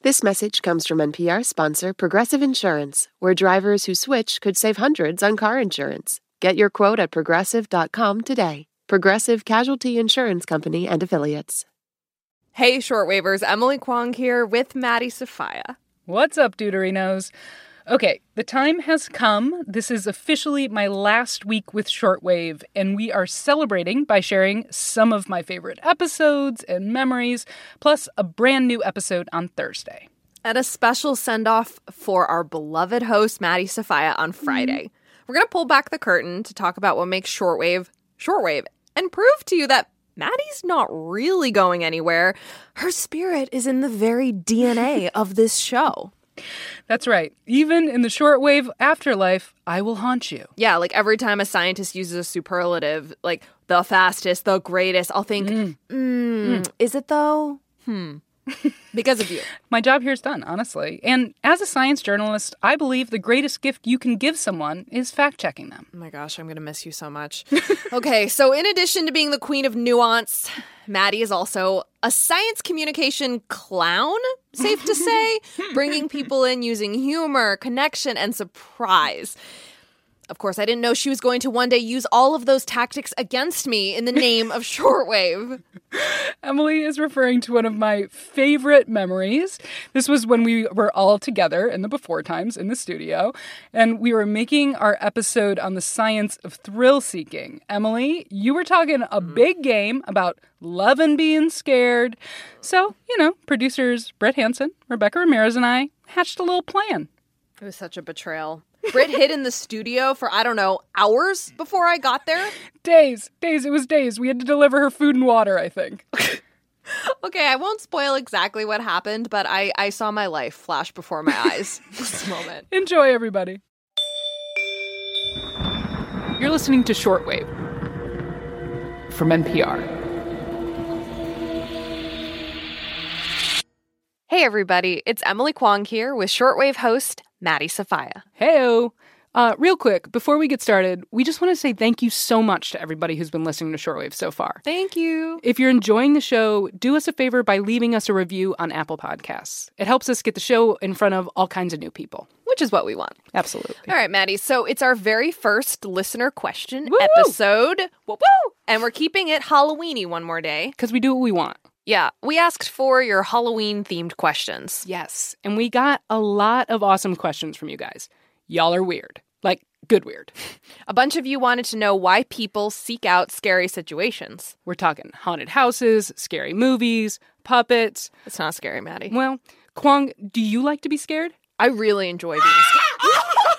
This message comes from NPR sponsor Progressive Insurance, where drivers who switch could save hundreds on car insurance. Get your quote at progressive.com today. Progressive Casualty Insurance Company and Affiliates. Hey, shortwavers, Emily Kwong here with Maddie Sofia. What's up, Deuterinos? Okay, the time has come. This is officially my last week with Shortwave, and we are celebrating by sharing some of my favorite episodes and memories, plus a brand new episode on Thursday. And a special send-off for our beloved host, Maddie Sofia, on Friday. We're going to pull back the curtain to talk about what makes Shortwave, and prove to you that Maddie's not really going anywhere. Her spirit is in the very DNA of this show. That's right. Even in the shortwave afterlife, I will haunt you. Yeah, like every time a scientist uses a superlative, like the fastest, the greatest, I'll think, is it though? Because of you. My job here is done, honestly. And as a science journalist, I believe the greatest gift you can give someone is fact-checking them. Oh my gosh, I'm going to miss you so much. Okay, so in addition to being the queen of nuance, Maddie is also a science communication clown, safe to say, bringing people in using humor, connection, and surprise. Of course, I didn't know she was going to one day use all of those tactics against me in the name of shortwave. Emily is referring to one of my favorite memories. This was when we were all together in the before times in the studio, and we were making our episode on the science of thrill-seeking. Emily, you were talking a big game about love and being scared. So, producers Britt Hansen, Rebecca Ramirez, and I hatched a little plan. It was such a betrayal. Britt hid in the studio for, hours before I got there. Days. It was days. We had to deliver her food and water, I think. Okay, I won't spoil exactly what happened, but I saw my life flash before my eyes this moment. Enjoy, everybody. You're listening to Shortwave from NPR. Hey, everybody. It's Emily Kwong here with Shortwave host Maddie Sofia. Heyo. Real quick, before we get started, we just want to say thank you so much to everybody who's been listening to Shortwave so far. Thank you. If you're enjoying the show, do us a favor by leaving us a review on Apple Podcasts. It helps us get the show in front of all kinds of new people. Which is what we want. Absolutely. All right, Maddie. So it's our very first listener question Woo! episode. Woo! And we're keeping it Halloween-y one more day. Because we do what we want. Yeah, we asked for your Halloween-themed questions. Yes, and we got a lot of awesome questions from you guys. Y'all are weird. Like, good weird. A bunch of you wanted to know why people seek out scary situations. We're talking haunted houses, scary movies, puppets. It's not scary, Maddie. Well, Kwong, do you like to be scared? I really enjoy being scared.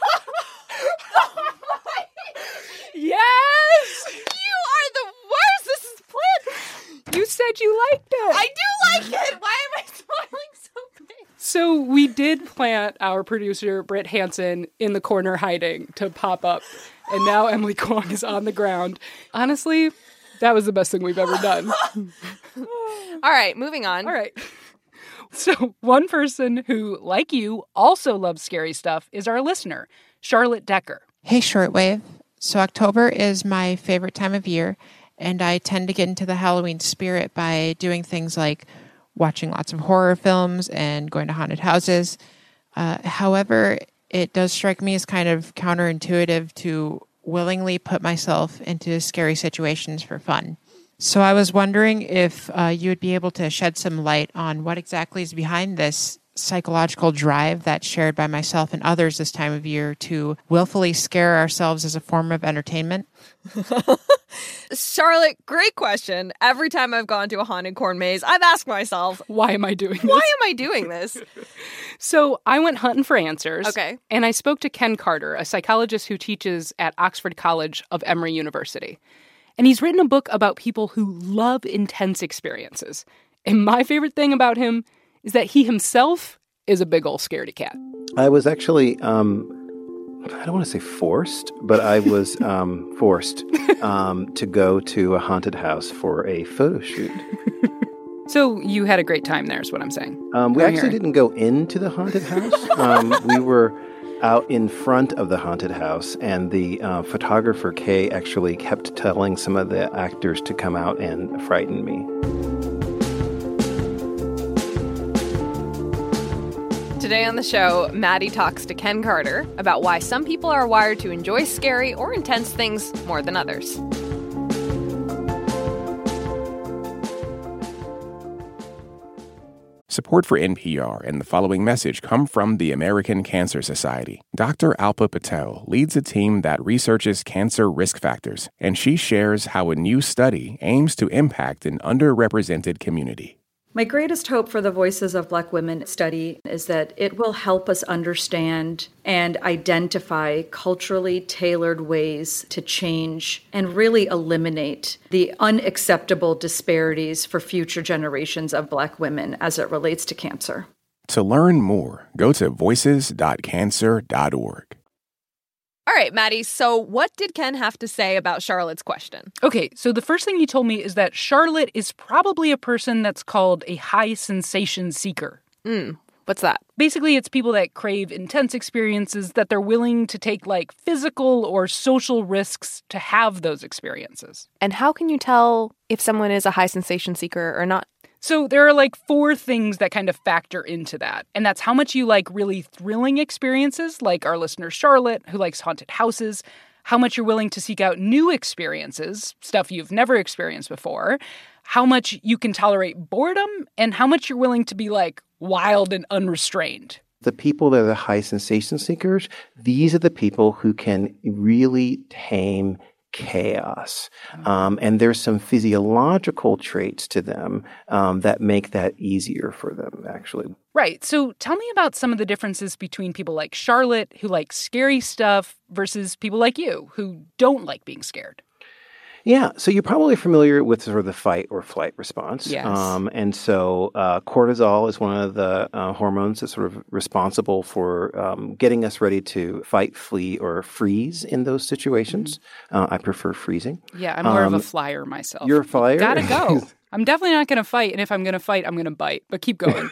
Yes! You are the worst! This is planned! You said you liked it! I do like it! Why am I smiling so big? So we did plant our producer, Britt Hansen, in the corner hiding to pop up. And now Emily Kwong is on the ground. Honestly, that was the best thing we've ever done. All right, moving on. All right. So one person who, like you, also loves scary stuff is our listener, Charlotte Decker. Hey, Shortwave. So October is my favorite time of year, and I tend to get into the Halloween spirit by doing things like watching lots of horror films and going to haunted houses. However, it does strike me as kind of counterintuitive to willingly put myself into scary situations for fun. So I was wondering if you would be able to shed some light on what exactly is behind this psychological drive that's shared by myself and others this time of year to willfully scare ourselves as a form of entertainment. Charlotte, great question. Every time I've gone to a haunted corn maze, I've asked myself, why am I doing this? Why am I doing this? So I went hunting for answers. Okay. And I spoke to Ken Carter, a psychologist who teaches at Oxford College of Emory University. And he's written a book about people who love intense experiences. And my favorite thing about him is that he himself is a big ol' scaredy cat. I was actually, I don't want to say forced, but I was forced to go to a haunted house for a photo shoot. So you had a great time there is what I'm saying. We actually didn't go into the haunted house. We were out in front of the haunted house, and the photographer, Kay, actually kept telling some of the actors to come out and frighten me. Today on the show, Maddie talks to Ken Carter about why some people are wired to enjoy scary or intense things more than others. Support for NPR and the following message come from the American Cancer Society. Dr. Alpa Patel leads a team that researches cancer risk factors, and she shares how a new study aims to impact an underrepresented community. My greatest hope for the Voices of Black Women study is that it will help us understand and identify culturally tailored ways to change and really eliminate the unacceptable disparities for future generations of Black women as it relates to cancer. To learn more, go to voices.cancer.org. All right, Maddie, so what did Ken have to say about Charlotte's question? Okay, so the first thing he told me is that Charlotte is probably a person that's called a high sensation seeker. What's that? Basically, it's people that crave intense experiences that they're willing to take, like, physical or social risks to have those experiences. And how can you tell if someone is a high sensation seeker or not? So there are like 4 things that kind of factor into that. And that's how much you like really thrilling experiences, like our listener Charlotte, who likes haunted houses, how much you're willing to seek out new experiences, stuff you've never experienced before, how much you can tolerate boredom, and how much you're willing to be like wild and unrestrained. The people that are the high sensation seekers, these are the people who can really tame chaos. And there's some physiological traits to them that make that easier for them, actually. Right. So tell me about some of the differences between people like Charlotte, who like scary stuff, versus people like you, who don't like being scared. Yeah, so you're probably familiar with sort of the fight or flight response. Yes. And so cortisol is one of the hormones that's sort of responsible for getting us ready to fight, flee, or freeze in those situations. I prefer freezing. Yeah, I'm more of a flyer myself. You're a flyer? Gotta go. I'm definitely not going to fight, and if I'm going to fight, I'm going to bite. But keep going.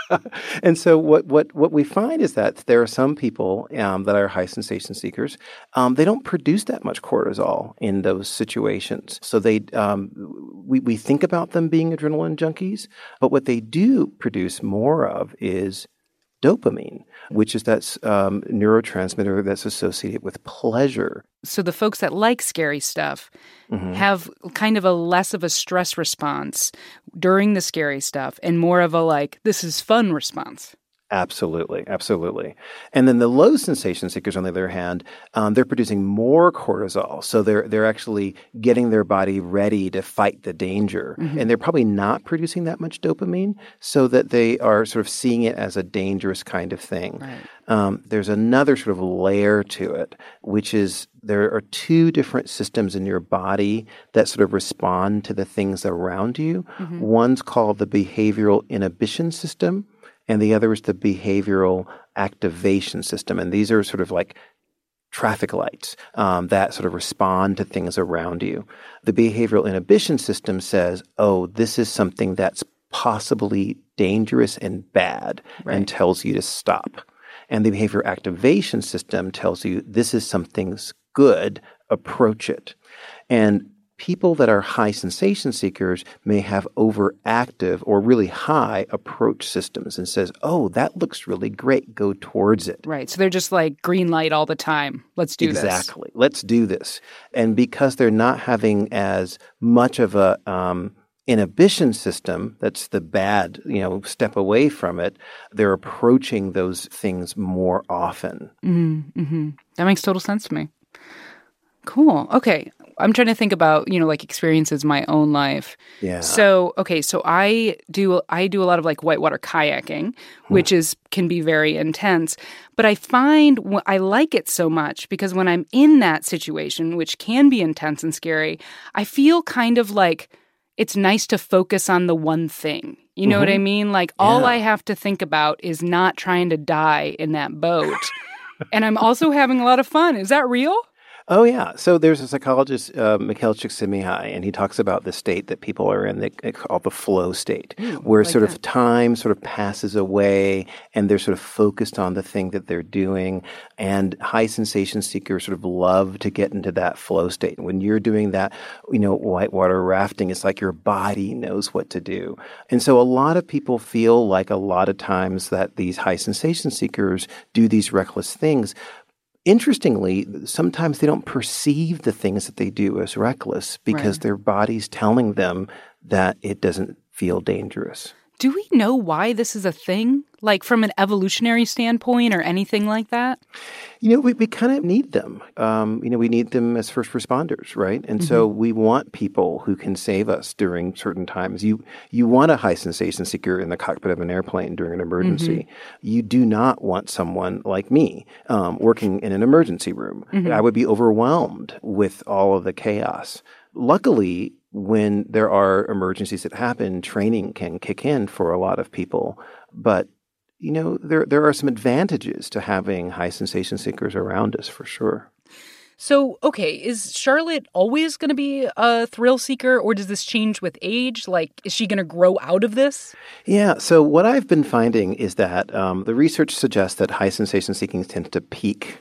And so what we find is that there are some people that are high sensation seekers. They don't produce that much cortisol in those situations. So we think about them being adrenaline junkies, but what they do produce more of is dopamine, which is that neurotransmitter that's associated with pleasure. So the folks that like scary stuff have kind of a less of a stress response during the scary stuff and more of a like, this is fun response. Absolutely, absolutely. And then the low sensation seekers, on the other hand, they're producing more cortisol. So they're actually getting their body ready to fight the danger. And they're probably not producing that much dopamine, so that they are sort of seeing it as a dangerous kind of thing. Right. There's another sort of layer to it, which is there are 2 different systems in your body that sort of respond to the things around you. One's called the behavioral inhibition system, and the other is the behavioral activation system. And these are sort of like traffic lights that sort of respond to things around you. The behavioral inhibition system says, oh, this is something that's possibly dangerous and bad, and tells you to stop. And the behavioral activation system tells you this is something's good, approach it. And people that are high sensation seekers may have overactive or really high approach systems and says, oh, that looks really great, go towards it. Right. So they're just like green light all the time. Let's do this. Exactly. Let's do this. And because they're not having as much of a inhibition system, that's the bad, step away from it, they're approaching those things more often. That makes total sense to me. Cool. Okay. I'm trying to think about, like experiences in my own life. Yeah. So I do a lot of like whitewater kayaking, which can be very intense. But I find I like it so much because when I'm in that situation, which can be intense and scary, I feel kind of like it's nice to focus on the one thing. You know what I mean? Like all I have to think about is not trying to die in that boat. And I'm also having a lot of fun. Is that real? Oh, yeah. So there's a psychologist, Mikhail Csikszentmihalyi, and he talks about the state that people are in, they call the flow state, where sort of time sort of passes away and they're sort of focused on the thing that they're doing. And high sensation seekers sort of love to get into that flow state. When you're doing that, whitewater rafting, it's like your body knows what to do. And so a lot of people feel like a lot of times that these high sensation seekers do these reckless things. Interestingly, sometimes they don't perceive the things that they do as reckless because their body's telling them that it doesn't feel dangerous. Do we know why this is a thing? Like from an evolutionary standpoint or anything like that? We kind of need them. We need them as first responders, right? And so we want people who can save us during certain times. You want a high sensation seeker in the cockpit of an airplane during an emergency. You do not want someone like me working in an emergency room. I would be overwhelmed with all of the chaos. Luckily, when there are emergencies that happen, training can kick in for a lot of people. But, there are some advantages to having high sensation seekers around us for sure. So, okay, is Charlotte always going to be a thrill seeker, or does this change with age? Like, is she going to grow out of this? Yeah, so what I've been finding is that the research suggests that high sensation seeking tends to peak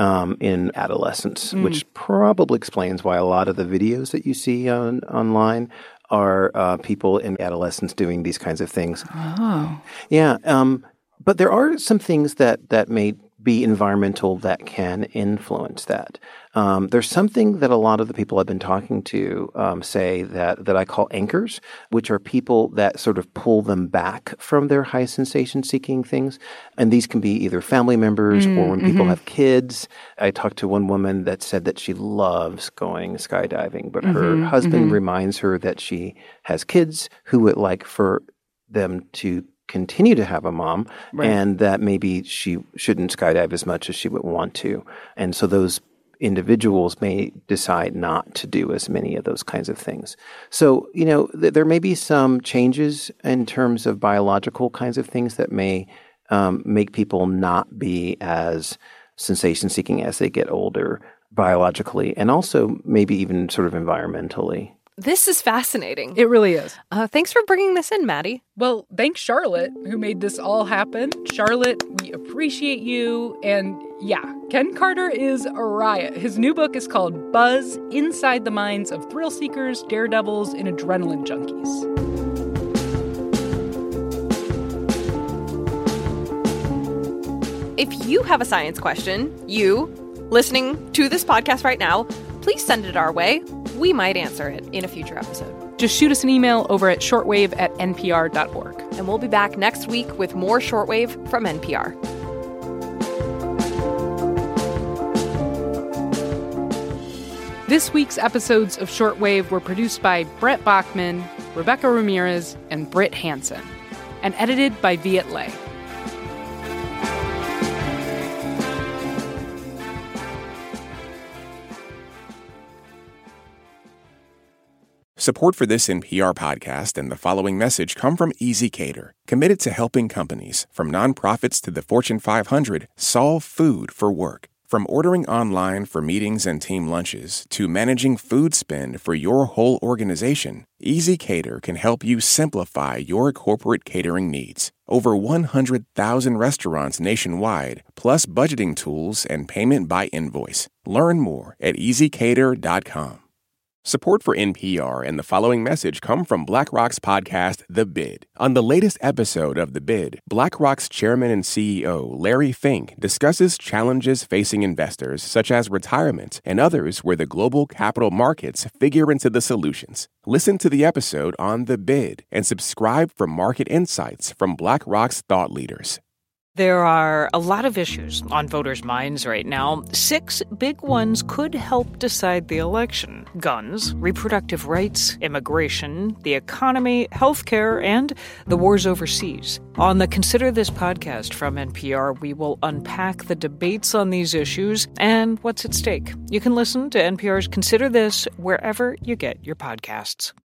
in adolescence, which probably explains why a lot of the videos that you see online are people in adolescence doing these kinds of things. Oh. Yeah, but there are some things that may be environmental that can influence that. There's something that a lot of the people I've been talking to say that I call anchors, which are people that sort of pull them back from their high sensation seeking things. And these can be either family members or when people have kids. I talked to one woman that said that she loves going skydiving, but her husband reminds her that she has kids who would like for them to continue to have a mom and that maybe she shouldn't skydive as much as she would want to. And so those individuals may decide not to do as many of those kinds of things. So, there may be some changes in terms of biological kinds of things that may make people not be as sensation-seeking as they get older biologically and also maybe even sort of environmentally. This is fascinating. It really is. Thanks for bringing this in, Maddie. Well, thanks, Charlotte, who made this all happen. Charlotte, we appreciate you. And yeah, Ken Carter is a riot. His new book is called Buzz: Inside the Minds of Thrill Seekers, Daredevils, and Adrenaline Junkies. If you have a science question, you, listening to this podcast right now, please send it our way. We might answer it in a future episode. Just shoot us an email over at shortwave@npr.org. And we'll be back next week with more Shortwave from NPR. This week's episodes of Shortwave were produced by Brett Bachman, Rebecca Ramirez, and Britt Hansen, and edited by Viet Le. Support for this NPR podcast and the following message come from ezCater, committed to helping companies, from nonprofits to the Fortune 500, solve food for work. From ordering online for meetings and team lunches to managing food spend for your whole organization, ezCater can help you simplify your corporate catering needs. Over 100,000 restaurants nationwide, plus budgeting tools and payment by invoice. Learn more at ezcater.com. Support for NPR and the following message come from BlackRock's podcast, The Bid. On the latest episode of The Bid, BlackRock's chairman and CEO, Larry Fink, discusses challenges facing investors, such as retirement and others where the global capital markets figure into the solutions. Listen to the episode on The Bid and subscribe for market insights from BlackRock's thought leaders. There are a lot of issues on voters' minds right now. 6 big ones could help decide the election: guns, reproductive rights, immigration, the economy, healthcare, and the wars overseas. On the Consider This podcast from NPR, we will unpack the debates on these issues and what's at stake. You can listen to NPR's Consider This wherever you get your podcasts.